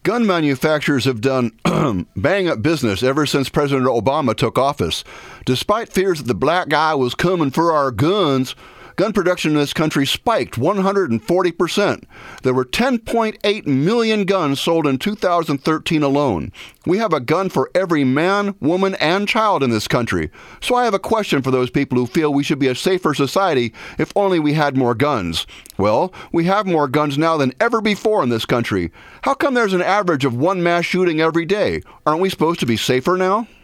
Gun manufacturers have done bang-up business ever since President Obama took office. Despite fears that the black guy was coming for our guns, gun production in this country spiked 140%. There were 10.8 million guns sold in 2013 alone. We have a gun for every man, woman, and child in this country. So I have a question for those people who feel we should be a safer society if only we had more guns. Well, we have more guns now than ever before in this country. How come there's an average of one mass shooting every day? Aren't we supposed to be safer now?